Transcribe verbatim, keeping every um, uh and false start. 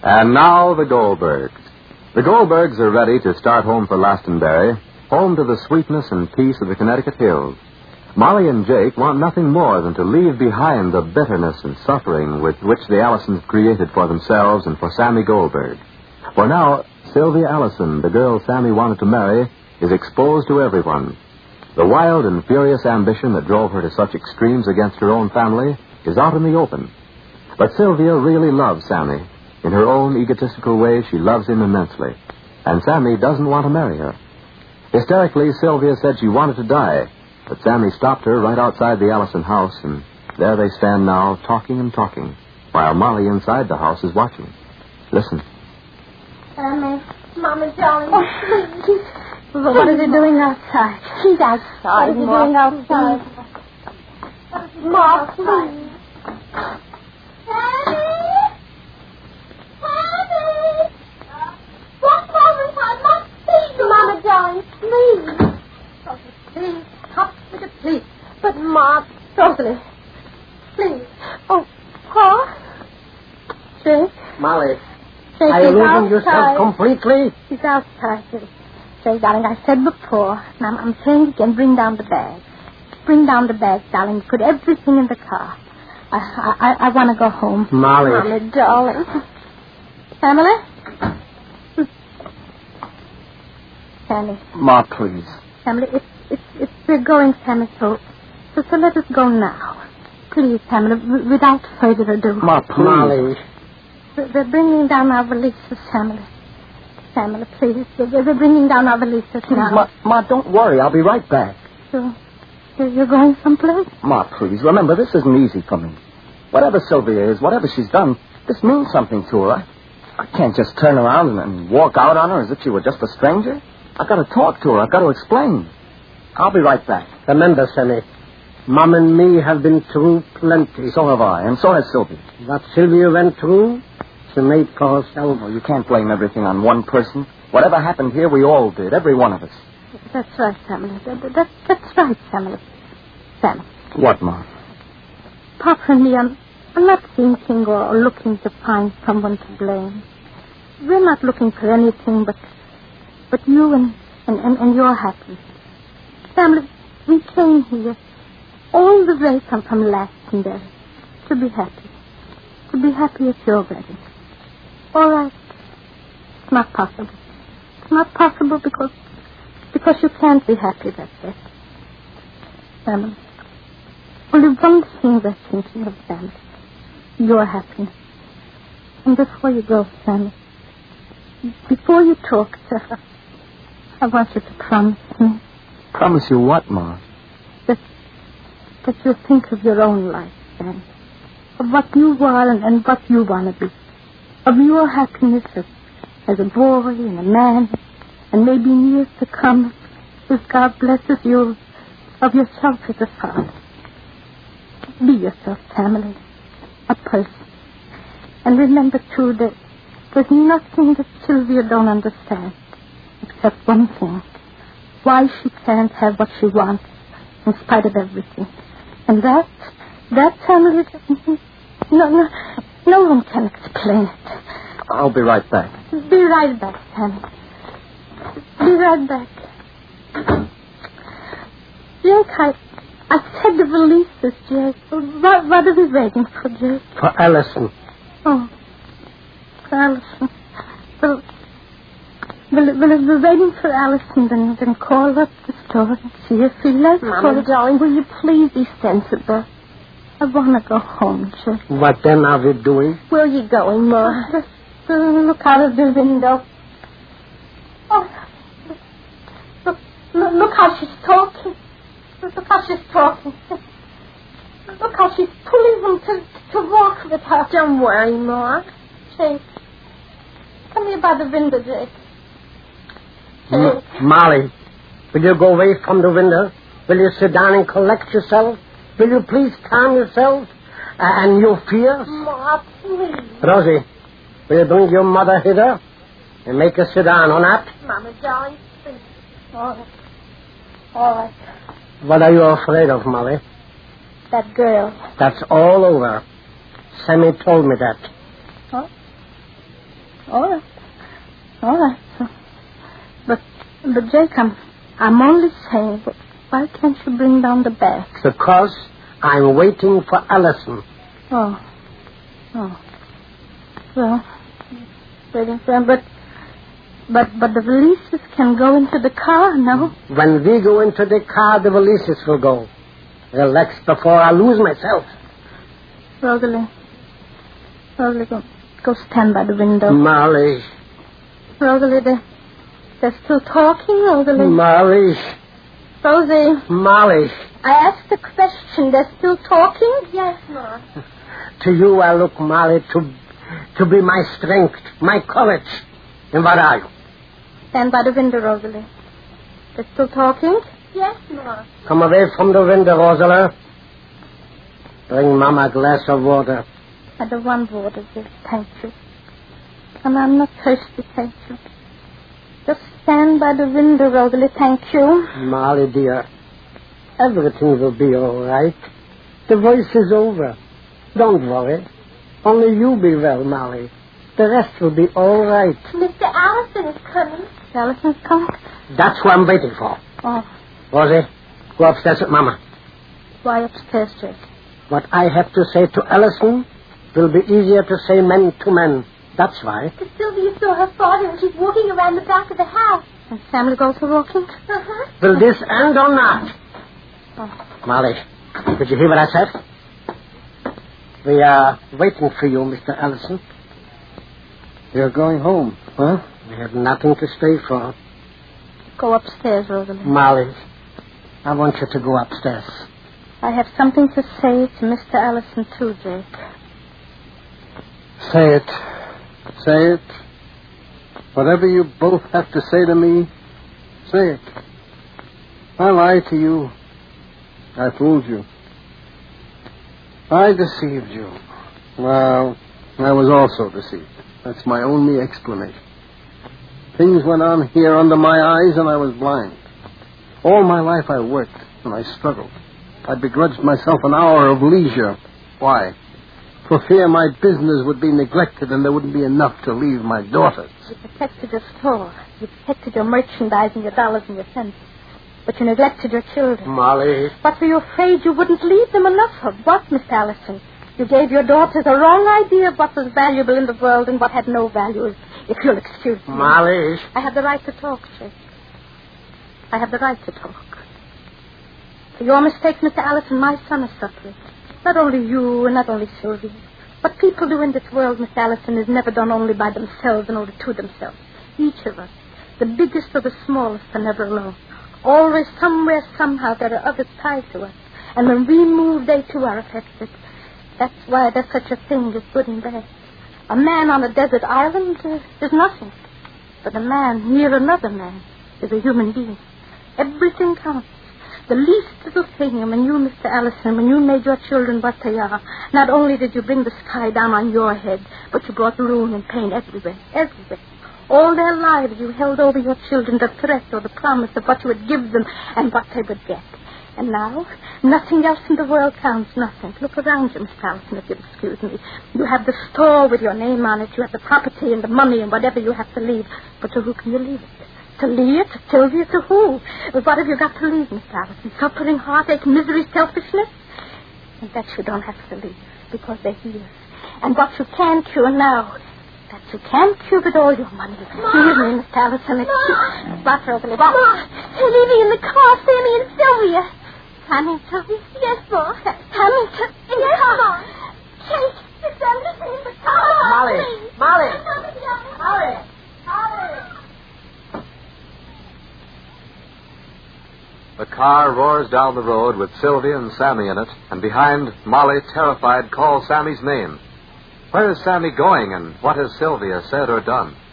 And now the Goldbergs. The Goldbergs are ready to start home for Glastonbury, home to the sweetness and peace of the Connecticut hills. Molly and Jake want nothing more than to leave behind the bitterness and suffering with which the Allisons created for themselves and for Sammy Goldberg. For now, Sylvia Allison, the girl Sammy wanted to marry, is exposed to everyone. The wild and furious ambition that drove her to such extremes against her own family is out in the open. But Sylvia really loves Sammy. In her own egotistical way, she loves him immensely. And Sammy doesn't want to marry her. Hysterically, Sylvia said she wanted to die, but Sammy stopped her right outside the Allison house, and there they stand now, talking and talking, while Molly inside the house is watching. Listen. Sammy, Mama, darling, oh, please. Well, what are they doing outside? She's outside. What are they doing outside? Ma, please. Sammy? Sammy? What moment I must see you, Mama, darling, please. Oh, please, stop with it, please. But, Ma, Rosalie, please. Oh, Pa? Jake? Molly, Jake are you is losing outside. yourself completely? He's outside, Jake. Jake, darling, I said before, and I'm, I'm saying again, bring down the bag. Bring down the bag, darling. Put everything in the car. I I, I, I want to go home. Molly. Molly, darling. Family? Sammy. Ma, please. Family, it's, it's, it's, we're going, Sammy, so, so, so let us go now. Please, Sammy, w- without further ado. Ma, please. Molly. They're bringing down our valises, Sammy. Sammy, please. They're, they're bringing down our valises now. Ma, Ma, don't worry. I'll be right back. So, you're going someplace? Ma, please. Remember, this isn't easy for me. Whatever Sylvia is, whatever she's done, this means something to her. I, I can't just turn around and, and walk out on her as if she were just a stranger. I've got to talk to her. I've got to explain. I'll be right back. Remember, Sammy, Mom and me have been through plenty. So have I, and so has Sylvia. What Sylvia went through, she made for herself. Oh, you can't blame everything on one person. Whatever happened here, we all did, every one of us. That's right, Sammy. That, that, that's right, Sammy. Sammy. What, Mom? Papa and me, I'm, I'm not thinking or looking to find someone to blame. We're not looking for anything but but you and, and, and, and your happiness. Family, we came here all the way from, from Glastonbury to be happy. To be happy at your wedding. All right. It's not possible. It's not possible because because you can't be happy that way. Family, only one thing we're thinking of, Sammy. Your happiness. And before you go, Sammy, before you talk to her, I want you to promise me. Promise you what, Ma? That, that you'll think of your own life, Sammy. Of what you are and, and what you want to be. Of your happiness as, as a boy and a man. And maybe in years to come, if God blesses you, of yourself as a father. Be yourself, family. A person. And remember, too, that there's nothing that Sylvia don't understand. Except one thing. Why she can't have what she wants in spite of everything. And that, that family, no, no, no one can explain it. I'll be right back. Be right back, Sammy. Be right back. Jake, I, I said the releases, Jake. What, what are we waiting for, Jake? For Allison. Oh, for Allison. Well, well, well, if we're waiting for Allison, then, then call up the store and see if we like Mama, darling, will you please be sensible? I want to go home, Jake. What then are we doing? Where are you going, Ma? Just uh, look out of the window. Oh, look, look, look how she's talking. Look how she's talking. Look how she's pulling him to, to walk with her. Don't worry, Ma. Jake, come here by the window, Jake. M- Molly, will you go away from the window? Will you sit down and collect yourself? Will you please calm yourself uh, and your fears? Ma, please. Rosie, will you bring your mother hither and make her sit down, or not? Mama, darling, please. All right. All right. What are you afraid of, Molly? That girl. That's all over. Sammy told me that. Huh? All right. All right. So, but, but Jake, I'm, I'm only saying, but why can't you bring down the bags? Because I'm waiting for Allison. Oh. Oh. Well, waiting for him, but, but, but the valises can go into the car, no? When we go into the car, the valises will go. Relax before I lose myself. Rosalie. Rosalie, go, go stand by the window. Molly. Rosalie, they, they're still talking, Rosalie. Molly. Rosie. Molly. I asked a question. They're still talking? Yes, Ma. To you I look, Molly, to, to be my strength, my courage. And what are you? Stand by the window, Rosalie. They're still talking? Yes, Ma. Come away from the window, Rosalie. Bring Mama a glass of water. I don't want water, dear. Thank you. And I'm not thirsty, thank you. Just stand by the window, Rosalie, thank you. Molly, dear, everything will be all right. The voice is over. Don't worry. Only you be well, Molly. The rest will be all right. Mister Allison is coming. Mister Allison's coming? That's what I'm waiting for. Oh, Rosie, go upstairs with Mama. why upstairs, Jake? What I have to say to Allison will be easier to say men to men. That's why. Because Sylvia saw her father and she's walking around the back of the house. And Samuel goes for walking? Uh-huh. Will this end or not? Oh. Molly, did you hear what I said? We are waiting for you, Mister Allison. You're going home, huh? We have nothing to stay for. Go upstairs, Rosalie. Molly, I want you to go upstairs. I have something to say to Mister Allison, too, Jake. Say it. Say it. Whatever you both have to say to me, say it. I lied to you. I fooled you. I deceived you. Well, I was also deceived. That's my only explanation. Things went on here under my eyes and I was blind. All my life I worked and I struggled. I begrudged myself an hour of leisure. Why? For fear my business would be neglected and there wouldn't be enough to leave my daughters. You protected your store. You protected your merchandise and your dollars and your cents. But you neglected your children. Molly. What were you afraid you wouldn't leave them enough of? What, Miss Allison? You gave your daughters a wrong idea of what was valuable in the world and what had no value, if you'll excuse me. Molly. I have the right to talk, Jake. I have the right to talk. For your mistake, Mister Allison, my son is suffering. Not only you and not only Sylvie. What people do in this world, Miss Allison, is never done only by themselves and only to themselves. Each of us, the biggest or the smallest, are never alone. Always, somewhere, somehow, there are others tied to us. And when we move, they too are affected. That's why there's such a thing as good and bad. A man on a desert island uh, is nothing. But a man near another man is a human being. Everything counts. The least little thing, and when you, Mister Allison, when you made your children what they are, not only did you bring the sky down on your head, but you brought ruin and pain everywhere, everywhere. All their lives you held over your children the threat or the promise of what you would give them and what they would get. And now, nothing else in the world counts, nothing. Look around you, Mister Allison, if you'll excuse me. You have the store with your name on it. You have the property and the money and whatever you have to leave. But to who can you leave it? To Leah, to Sylvia, to who? What have you got to leave, Mister Allison? Suffering, heartache, misery, selfishness? And that you don't have to leave, because they're here. And what you can cure now, that you can cure with all your money. Excuse me, Mister Allison. Excuse... What, Rosalie? What? Ma, they're leaving in the car, Sammy and Sylvia. Sammy and Sylvia? Yes, Ma. Sammy and Sylvia? In the car. Kate, Mister Allison in the car. Molly. Please. Molly. Molly. Molly. The car roars down the road with Sylvia and Sammy in it, and behind, Molly, terrified, calls Sammy's name. Where is Sammy going, and what has Sylvia said or done?